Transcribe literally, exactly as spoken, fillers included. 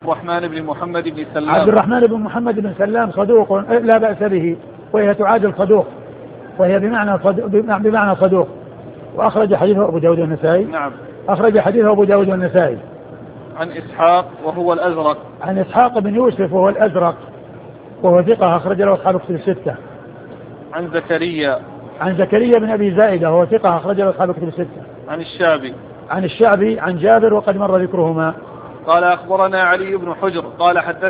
الرحمن بن محمد بن سلام. عبد الرحمن بن محمد بن سلام صدوق لا بأس به، وهي تعادل صدوق، وهي بمعنى صدوق, بمعنى صدوق. وأخرج حديثه أبو داود والنسائي. نعم. أخرج حديثه أبو داود والنسائي. عن إسحاق وهو الأزرق. عن إسحاق بن يوسف وهو الأزرق وهو ثقة أخرج له أصحاب الكتب الستة. عن زكريا. عن زكريا بن أبي زائدة وهو ثقة أخرج له أصحاب الكتب الستة. عن الشعبي. عن الشعبي عن جابر وقد مر ذكرهما. قال أخبرنا علي بن حجر قال حدثنا